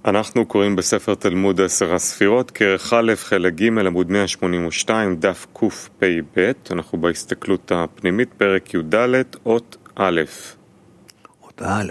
אנחנו קוראים בספר תלמוד 10 הספירות, כרך א' חלק ג' עמוד 182, דף קפ"ב. אנחנו בהסתכלות הפנימית, פרק י"ד, אות א'. אות א'.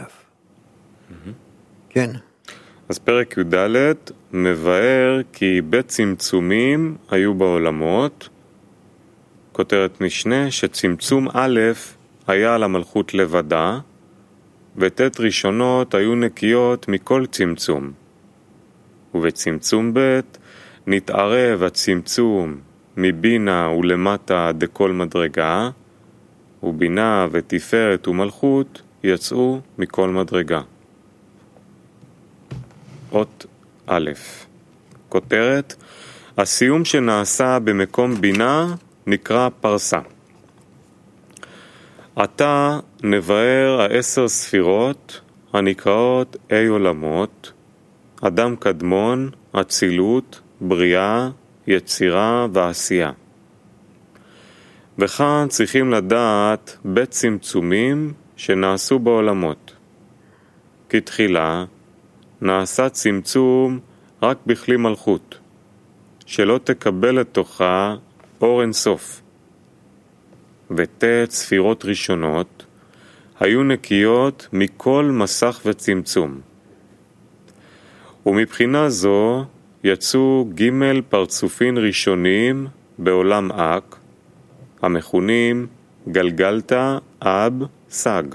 כן. אז פרק י"ד מבאר כי בצמצומים היו בעולמות, כותרת משנה שצמצום א' היה על המלכות לבדה, וט' ראשונות היו נקיות מכל צמצום. ובצמצום ב' נתערב הצמצום מבינה ולמטה דכל מדרגה, ובינה ותפארת ומלכות יצאו מכל מדרגה. אות א', כותרת, הסיום שנעשה במקום בינה נקרא פרסה. עתה נבאר 10 ספירות הנקראות אי עולמות, אדם קדמון, אצילות, בריאה, יצירה ועשייה. וכאן צריכים לדעת בצמצומים שנעשו בעולמות. כתחילה נעשה צמצום רק בכלי מלכות, שלא תקבל לתוכה אור אינסוף. ות' ספירות ראשונות היו נקיות מכל מסך וצמצום. ומבחינה זו יצאו ג' פרצופין ראשונים בעולם אק, המכונים גלגלתא, אב, סג.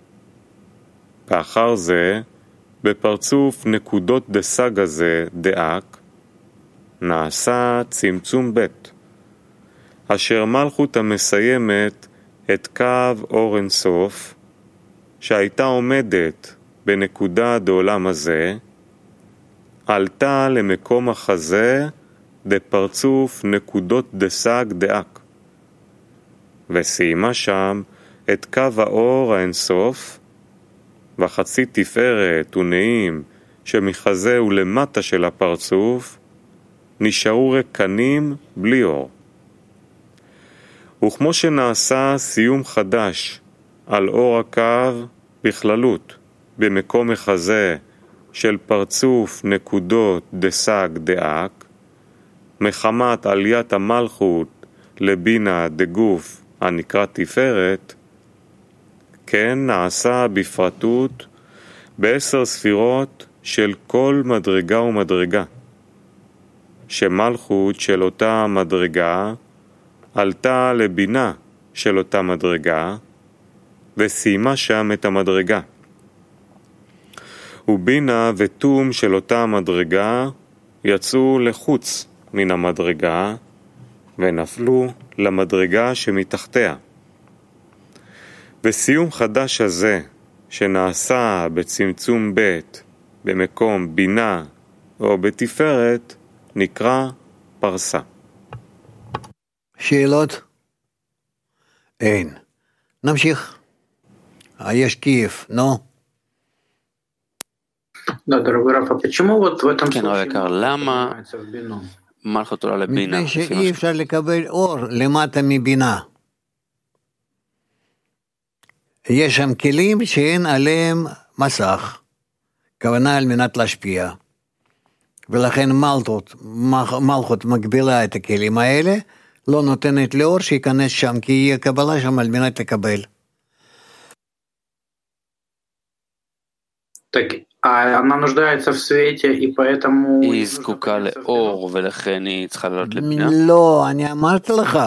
ואחר זה, בפרצוף נקודות דסג הזה דאק, נעשה צמצום ב', אשר מלכות המסיימת את קו אור אינסוף, שהייתה עומדת בנקודה דעולם הזה, עלתה למקום החזה דפרצוף נקודות דסג דאק, וסיימה שם את קו האור האינסוף, וחצי תפארת ונעים שמחזה ולמטה של הפרצוף נשארו רקנים בלי אור. וכמו שנעשה סיום חדש על אור הקו בכללות במקום מחזה של פרצוף נקודות דסג דאק, מחמת עליית המלכות לבינה דגוף הנקרא תפארת, כן נעשה בפרטות ב10 ספירות של כל מדרגה ומדרגה, שמלכות של אותה מדרגה עלתה לבינה של אותה מדרגה וסיימה שם את המדרגה, ובינה ותום של אותה מדרגה יצאו לחוץ מן המדרגה ונפלו למדרגה שמתחתיה. וסיום חדש הזה שנעשה בצמצום ב' במקום בינה או בתפארת נקרא פרסה. שאלות? אין. נמשיך. יש קייב, נו. Да, дорогой Раф, а почему вот в этом כן, רב יקר, למה מלכות עולה לבינה? מפני שאי אפשר לקבל אור למטה מבינה. יש שם כלים שאין עליהם מסך, כוונה על מנת להשפיע. ולכן מלכות מגבילה את הכלים האלה, לא נותנת לאור שיכנס שם, כי יהיה קבלה שם על מנת לקבל. Так, а она нуждается в свете, и поэтому... היא זקוקה לאור, ולכן היא צריכה לעלות לבינה? לא, אני אמרתי לך.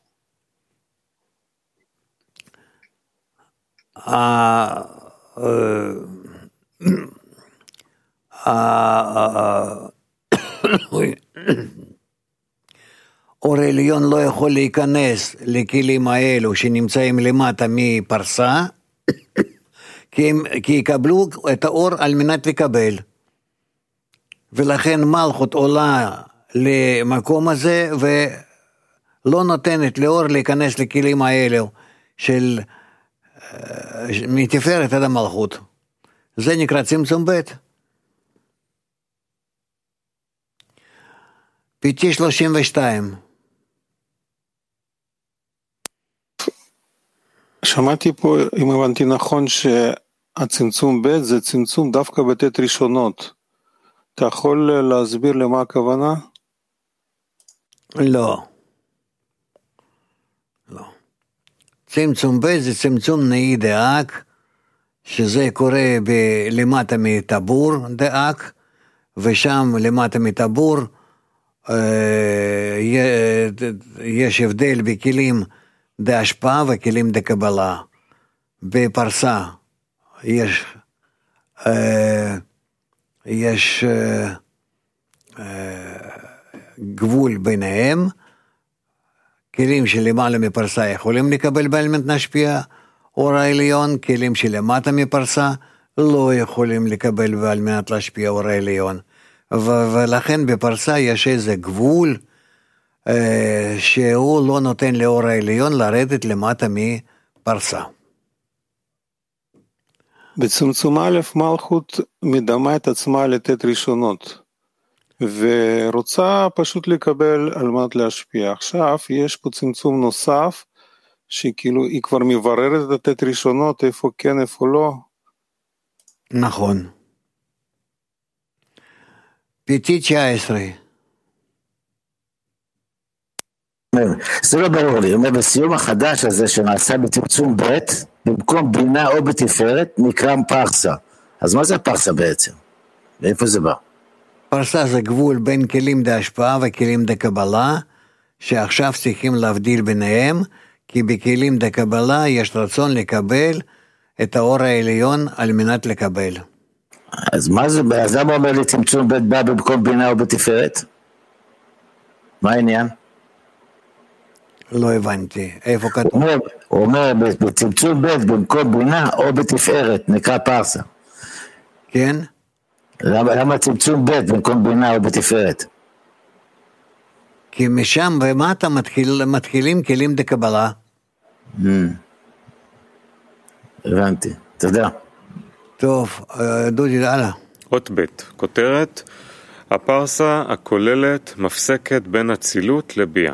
אור עליון לא יכול להיכנס לכלים האלו שנמצאים למטה מפרסה, כי יקבלו את האור על מנת לקבל. ולכן מלכות עולה למקום הזה ולא נותנת לאור להיכנס לכלים האלו של מתפארת עד המלכות. זה נקרא צמצום ב'. פיתי 32. שמעתי פה, אם הבנתי נכון, שהצמצום ב' זה צמצום דווקא בט' ראשונות, אתה יכול להסביר למה הכוונה? לא. לא. צמצום ב' זה צמצום נאי דאק, שזה קורה למטה מטבור דאק, ושם למטה מטבור יש הבדל בכלים דהשפעה וכלים דקבלה. בפרסה יש גבול ביניהם, כלים שלמעלה מפרסה יכולים לקבל באלמנט נשפיע אור העליון, כלים שלמטה מפרסה לא יכולים לקבל ועל מנת להשפיע אור העליון, ולכן בפרסה יש איזה גבול שהוא לא נותן לאור העליון לרדת למטה מפרסה. בצמצום א' מלכות מדמה את עצמה לתת ראשונות, ורוצה פשוט לקבל על מנת להשפיע. עכשיו יש פה צמצום נוסף, שכאילו היא כבר מבררת את התת ראשונות, איפה כן, איפה לא. נכון. פיתי 19. זה לא ברור לי, אומר בסיום החדש הזה שנעשה בצמצום ב' במקום בינה או בתפארת נקרא פרסה. אז מה זה הפרסה בעצם? ואיפה זה בא? פרסה זה גבול בין כלים דהשפעה וכלים דקבלה, שעכשיו צריכים להבדיל ביניהם, כי בכלים דקבלה יש רצון לקבל את האור העליון על מנת לקבל. אז מה זה? אז למה אומר לי צמצום ב' בא במקום בינה או בתפארת? מה העניין? לא הבנתי, איפה כתוב? הוא אומר בצמצום ב' במקום בינה או בתפארת נקרא פרסה. כן? למה צמצום ב' במקום בינה או בתפארת? כי משם במטה מתחילים כלים דקבלה. הבנתי, תודה. טוב, דודי, הלאה. אות ב', כותרת, הפרסה הכוללת מפסקת בין אצילות לביאה.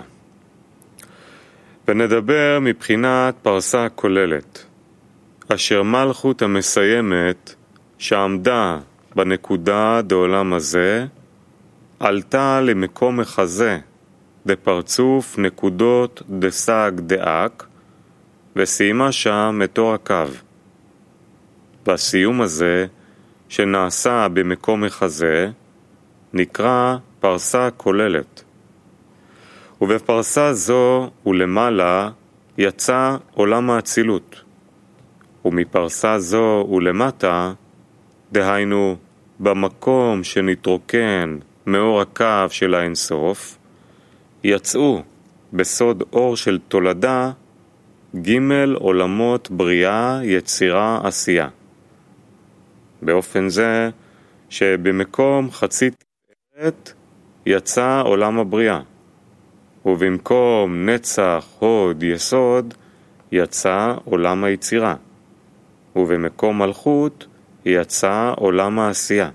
ונדבר מבחינת פרסה כוללת, אשר מלכות המסיימת שעמדה בנקודה דעולם הזה, עלתה למקום מחזה דפרצוף נקודות דסג דאק, וסיימה שם את אור הקו. והסיום הזה, שנעשה במקום מחזה, נקרא פרסה כוללת. ובפרסה זו ולמעלה יצא עולם האצילות, ומפרסה זו ולמטה, דהיינו במקום שנתרוקן מאור הקו של האינסוף, יצאו בסוד אור של תולדה ג' עולמות בריאה, יצירה, עשייה. באופן זה שבמקום חצי תפארת יצא עולם הבריאה, ובמקום נצח, הוד, יסוד, יצא עולם היצירה, ובמקום מלכות יצא עולם העשייה.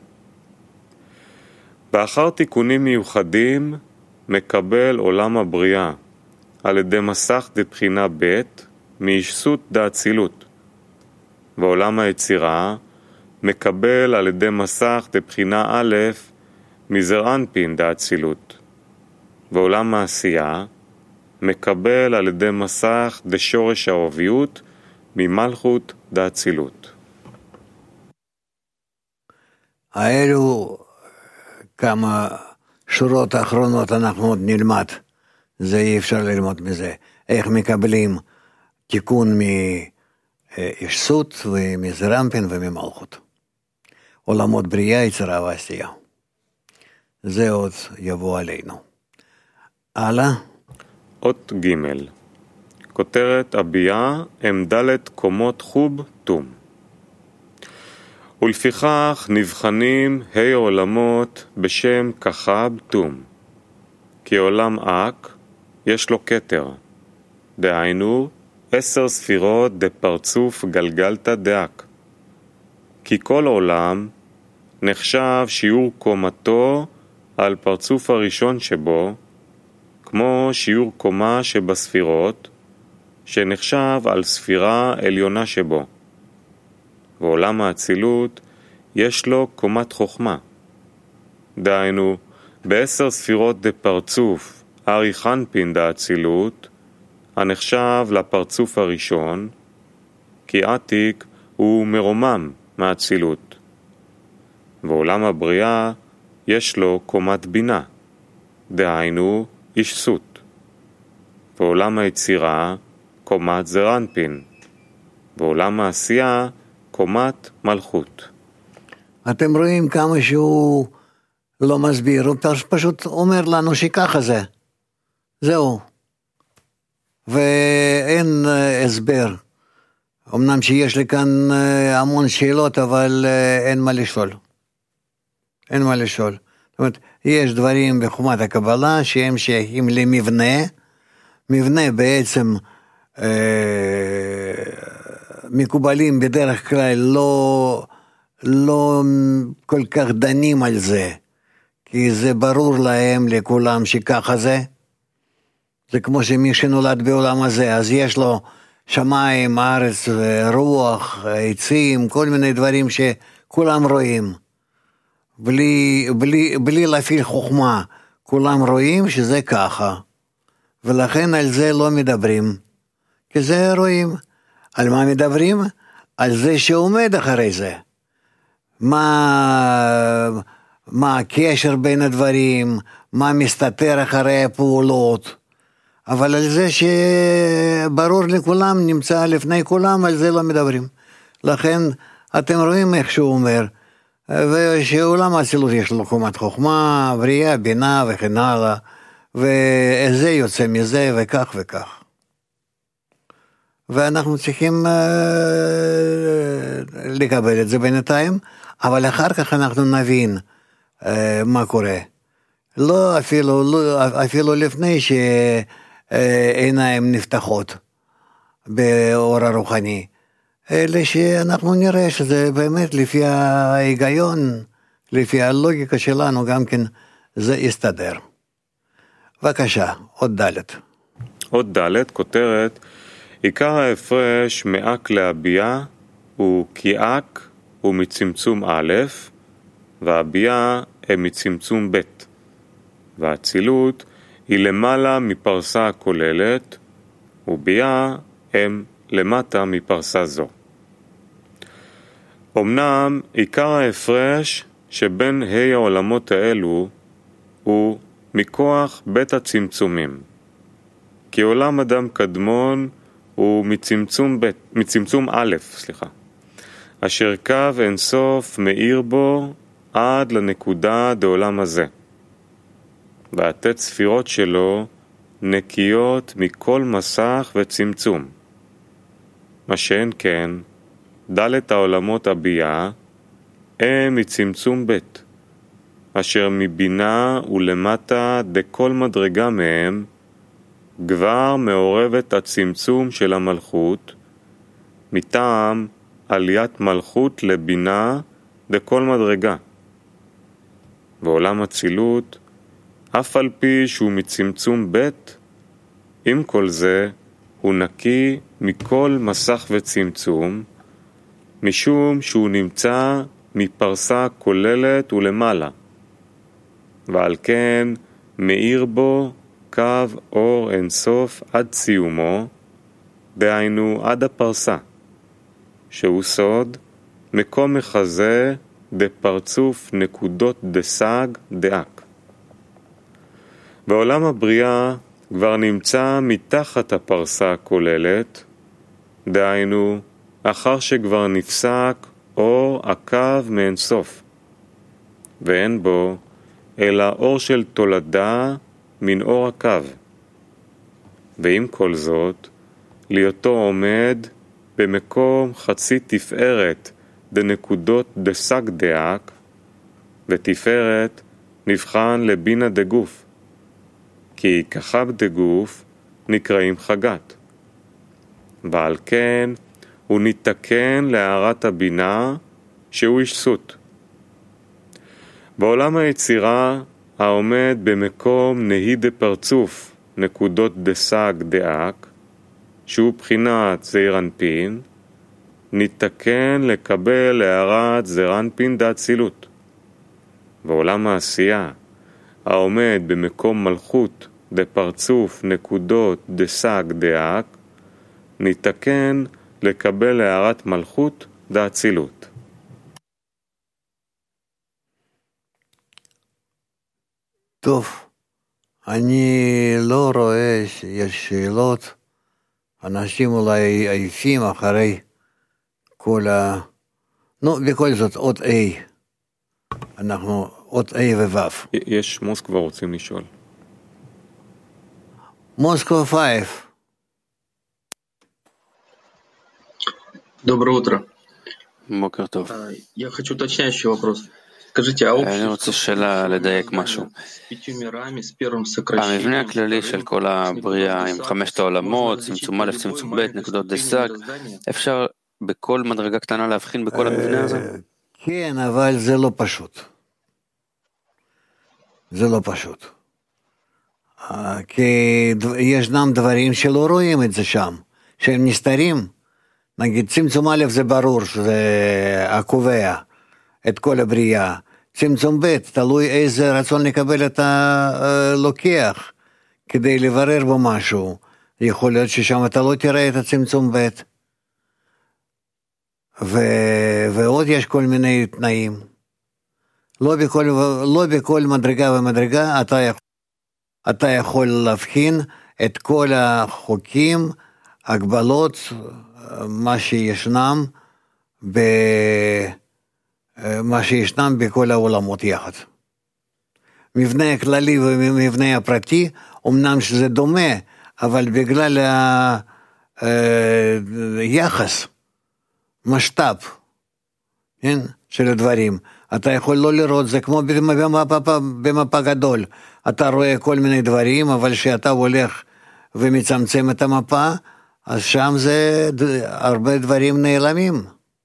באחר תיקונים מיוחדים מקבל עולם הבריאה על ידי מסך דבחינה ב' מישסות דאצילות, ועולם היצירה מקבל על ידי מסך דבחינה א' מזר אנפין דאצילות, ועולם העשייה מקבל על ידי מסך דשורש הערביות ממלכות דאצילות. האלו כמה שורות האחרונות אנחנו עוד נלמד, זה אי אפשר ללמוד מזה, איך מקבלים תיקון מישסות ומזרמפין וממלכות, עולמות בריאה, יצירה ועשייה. זה עוד יבוא עלינו. הלאה. אות ג', כותרת הביאה הם ד' קומות חוב תום. ולפיכך נבחנים ה' עולמות בשם כחב תום, כי עולם אק יש לו כתר, דהיינו 10 ספירות דפרצוף גלגלתא דאק, כי כל עולם נחשב שיעור קומתו על פרצוף הראשון שבו, כמו שיעור קומה שבספירות, שנחשב על ספירה עליונה שבו. ועולם האצילות יש לו קומת חוכמה, דהיינו, ב10 ספירות דפרצוף ארי חנפין דאצילות, הנחשב לפרצוף הראשון, כי עתיק הוא מרומם מהאצילות. ועולם הבריאה יש לו קומת בינה, דהיינו אישסות. ועולם היצירה קומת זרנפין, ועולם העשייה קומת מלכות. אתם רואים כמה שהוא לא מסביר, הוא פשוט אומר לנו שככה זה. זהו. ואין הסבר. אמנם שיש לי כאן המון שאלות, אבל אין מה לשאול. אין מה לשאול. זאת אומרת, יש דברים בחומת הקבלה שהם שייכים למבנה. מבנה בעצם מקובלים בדרך כלל לא כל כך דנים על זה, כי זה ברור להם לכולם שככה זה. זה כמו שמי שנולד בעולם הזה, אז יש לו שמיים, ארץ, רוח, עצים, כל מיני דברים שכולם רואים. בלי להפעיל חוכמה, כולם רואים שזה ככה. ולכן על זה לא מדברים. כי זה רואים. על מה מדברים? על זה שעומד אחרי זה. מה הקשר בין הדברים, מה מסתתר אחרי הפעולות. אבל על זה שברור לכולם, נמצא לפני כולם, על זה לא מדברים. לכן אתם רואים איך שהוא אומר, ושעולם האצילות יש לו קומת חוכמה, בריאה, בינה וכן הלאה, וזה יוצא מזה וכך וכך. ואנחנו צריכים לקבל את זה בינתיים, אבל אחר כך אנחנו נבין מה קורה. לא אפילו לפני שעיניים נפתחות באור הרוחני, אלא שאנחנו נראה שזה באמת לפי ההיגיון, לפי הלוגיקה שלנו גם כן זה יסתדר. בבקשה, עוד ד'. עוד ד', כותרת, עיקר ההפרש מאק להביעה הוא כי אק הוא מצמצום א', והביעה הם מצמצום ב', והאצילות היא למעלה מפרסה הכוללת, וביעה הם למטה מפרסה זו. אמנם עיקר ההפרש שבין העולמות האלו הוא מכוח בית הצמצומים, כי עולם אדם קדמון הוא מצמצום א', אשר קו אינסוף מאיר בו עד לנקודה דעולם הזה, והתת ספירות שלו נקיות מכל מסך וצמצום. מה שאין כן, ד' העולמות הביאה הם מצמצום ב', אשר מבינה ולמטה דכל מדרגה מהם כבר מעורבת הצמצום של המלכות, מטעם עליית מלכות לבינה דכל מדרגה. ועולם הצילות, אף על פי שהוא מצמצום ב', עם כל זה הוא נקי מכל מסך וצמצום, משום שהוא נמצא מפרסה כוללת ולמעלה, ועל כן מאיר בו קו אור אינסוף עד סיומו, דהיינו עד הפרסה, שהוא סוד מקום מחזה דפרצוף נקודות דסג דאק. בעולם הבריאה כבר נמצא מתחת הפרסה הכוללת, דהיינו אחר שכבר נפסק אור הקו מאינסוף, ואין בו אלא אור של תולדה מן אור הקו. ועם כל זאת, להיותו עומד במקום חצי תפארת דנקודות דסג דאק, ותפארת נבחן לבינה דגוף, כי כחב דגוף נקראים חגת. ועל כן הוא ניתקן להערת הבינה שהוא אישסות. בעולם היצירה העומד במקום נהי דפרצוף נקודות דסג דאק, שהוא בחינת זעירנפין, ניתקן לקבל להערת זעירנפין דאצילות. ועולם העשייה העומד במקום מלכות דפרצוף נקודות דסג דאק ניתקן לקבל הערת מלכות דאצילות. טוב, אני לא רואה שיש שאלות. אנשים אולי עייפים אחרי כל בכל זאת, אות A. אנחנו אות A ו-W. יש מוסקבה רוצים לשאול. Moscow 5. Доброе утро. בוקר טוב. Я хочу уточняющий вопрос. Скажите, а אני רוצה שאלה לדייק משהו. המבנה הכללי של כל הבריאה עם 5 העולמות, צמצום א', צמצום ב', נקודות דסק, אפשר בכל מדרגה קטנה להבחין בכל המבנה הזה? כן, אבל זה לא פשוט. זה לא פשוט. כי ישנם דברים שלא רואים את זה שם, שהם נסתרים. נגיד צמצום א' זה ברור שזה הקובע את כל הבריאה. צמצום ב' תלוי איזה רצון לקבל אתה לוקח כדי לברר בו משהו. יכול להיות ששם אתה לא תראה את הצמצום ב'. ועוד יש כל מיני תנאים. לא בכל מדרגה ומדרגה אתה יכול להבחין את כל החוקים, הגבלות, מה שישנם בכל העולמות יחד. מבנה הכללי ומבנה הפרטי, אמנם שזה דומה, אבל בגלל היחס, משת"פ, כן? של הדברים. אתה יכול לא לראות, זה כמו במפה גדול. אתה רואה כל מיני דברים, אבל שאתה הולך ומצמצם את המפה, אז שם זה הרבה דברים נעלמים.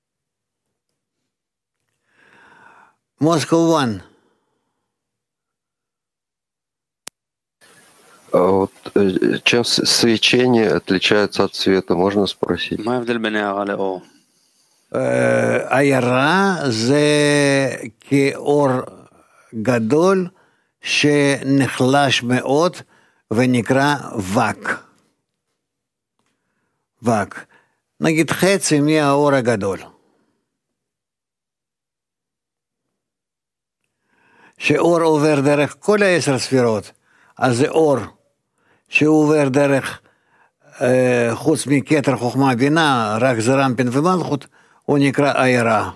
Moscow 1. А вот чем свечение отличается от света, можно спросить? מה ההבדל בין הערה לאור? הערה זה כאור גדול שנחלש מאוד ונקרא וק. וק. נגיד חצי מהאור הגדול. שאור עובר דרך כל 10 ספירות, אז זה אור שהוא עובר דרך חוץ מכתר חוכמה בינה, רק זה רמפין ומלכות, הוא נקרא הערה.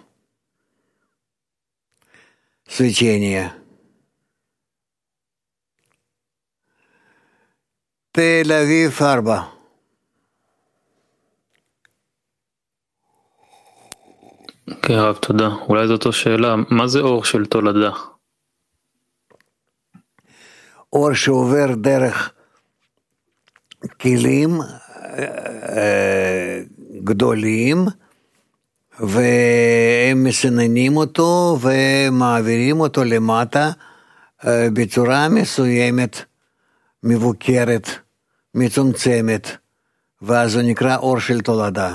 свечение. תל אביב 4. כן, רב, תודה. אולי זאת השאלה, מה זה אור של תולדה? אור שעובר דרך כלים גדולים, והם מסננים אותו ומעבירים אותו למטה בצורה מסוימת, מבוקרת, מצומצמת, ואז הוא נקרא אור של תולדה.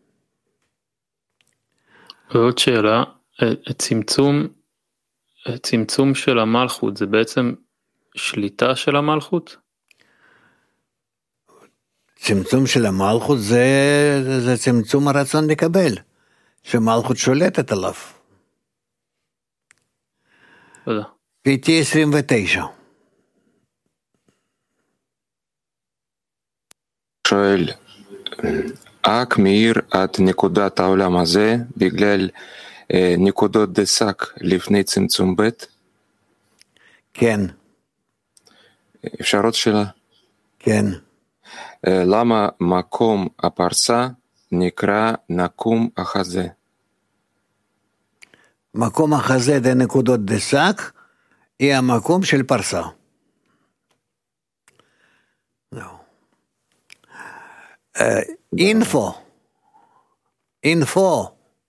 ועוד שאלה, צמצום של המלכות זה בעצם שליטה של המלכות? צמצום של המלכות זה צמצום הרצון לקבל, שמלכות שולטת עליו. תודה. PT 29. שואל, רק מאיר עד נקודת העולם הזה בגלל נקודות דסק לפני צמצום ב'? כן. אפשר עוד שאלה? כן. למה מקום הפרסה נקרא נקום החזה? מקום החזה דנקודות דסק היא המקום של פרסה. Info.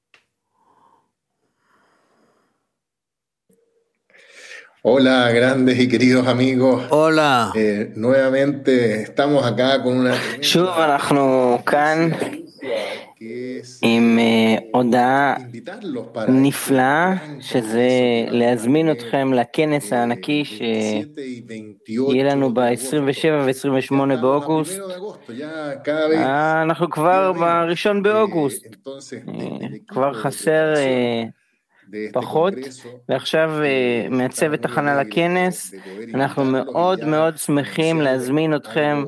Hola, grandes y queridos amigos. Hola. Nuevamente estamos acá con una... שוב אנחנו כאן עם הודעה נפלאה, שזה להזמין אתכם לכנס הענקי שיהיה לנו ב-27 ו-28 באוגוסט. אנחנו כבר ב-1 באוגוסט, כבר חסר פחות, ועכשיו מהצוות הכנה לכנס, אנחנו מאוד מאוד שמחים להזמין אתכם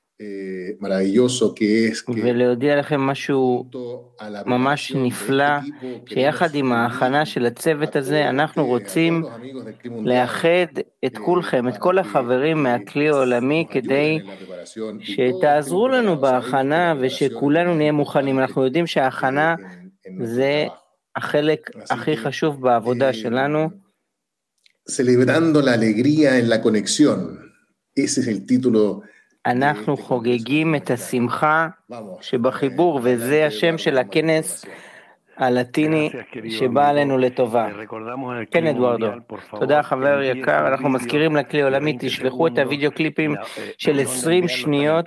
ולהודיע לכם משהו ממש נפלא, שיחד עם ההכנה של הצוות הזה אנחנו רוצים לאחד את כולכם, את כל החברים מהכלי העולמי, כדי שתעזרו לנו בהכנה ושכולנו נהיה מוכנים. אנחנו יודעים שההכנה זה החלק הכי חשוב בעבודה שלנו. Celebrando la alegría en la conexión. Ese es el título. אנחנו חוגגים את השמחה שבחיבור, וזה השם של הכנס הלטיני שבא עלינו לטובה. כן, אדוארדו. תודה, חבר יקר. אנחנו מזכירים לכלי עולמי, תשלחו את הוידאו קליפים של 20 שניות.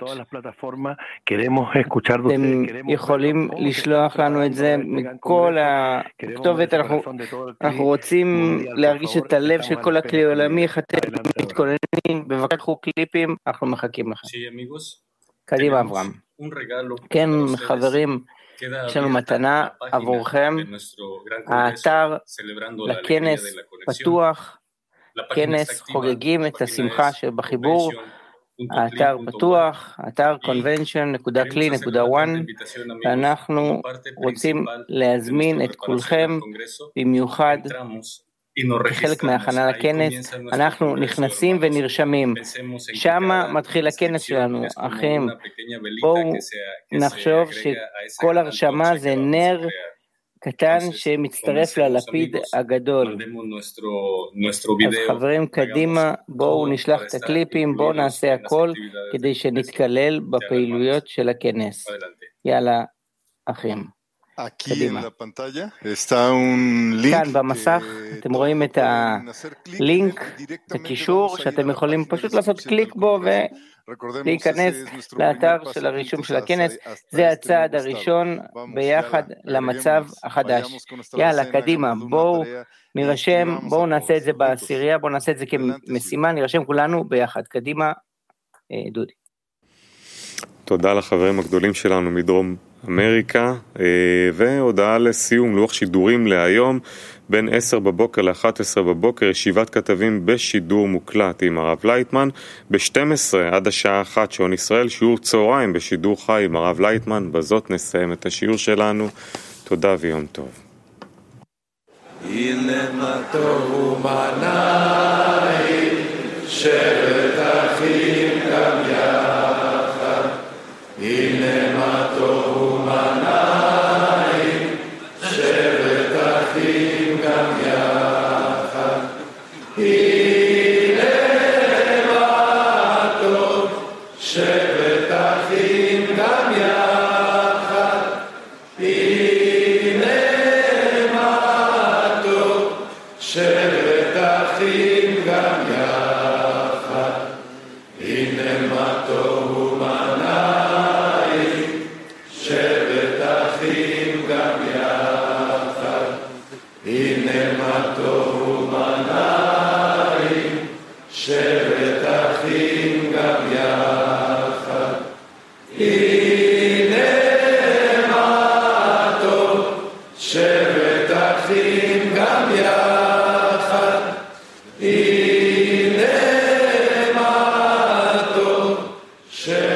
אתם יכולים לשלוח לנו את זה מכל הכתובת. אנחנו רוצים להרגיש את הלב של כל הכלי עולמי. איך אתם מתכוננים? בבקשה, קחו קליפים, אנחנו מחכים לכם. קדימה, אברהם. כן, חברים, יש לנו מתנה עבורכם. האתר לכנס פתוח, כנס חוגגים את השמחה שבחיבור. האתר פתוח, האתר convention.cli.one, ואנחנו רוצים להזמין את כולכם, במיוחד כחלק מההכנה לכנס. אנחנו נכנסים ונרשמים, שמה מתחיל הכנס שלנו. אחים, בואו נחשוב שכל הרשמה זה נר קטן שמצטרף ללפיד הגדול. אז חברים, קדימה, בואו נשלח את הקליפים, בואו נעשה הכל כדי שנתקלל בפעילויות של הכנס. יאללה, אחים. קדימה. כאן במסך אתם רואים את הלינק, את הקישור, שאתם יכולים פשוט לעשות קליק בו ולהיכנס לאתר של הרישום של הכנס. זה הצעד הראשון ביחד למצב החדש. יאללה, קדימה, בואו נרשם, בואו נעשה את זה בעשירייה, בואו נעשה את זה כמשימה, נרשם כולנו ביחד. קדימה, דודי. תודה לחברים הגדולים שלנו מדרום אמריקה, והודעה לסיום, לוח שידורים להיום, בין 10 בבוקר ל-11 בבוקר, ישיבת כתבים בשידור מוקלט עם הרב לייטמן, ב-12 עד השעה 1 שעון ישראל, שיעור צהריים בשידור חי עם הרב לייטמן. בזאת נסיים את השיעור שלנו. תודה ויום טוב. הנה מה טוב ומנעים, שבת אחים גם יחד. הנה מה טוב ומנעים, שבת אחים גם יחד. הנה מה טוב, שבת אחים גם יחד. הנה מה טוב, שבת אחים גם יחד. הנה מה טוב ומנעים, שבת אחים גם יחד. הנה מה טוב ומנעים, שבת אחים גם יחד. הנה מה טוב, שבת אחים גם יחד. הנה מה טוב,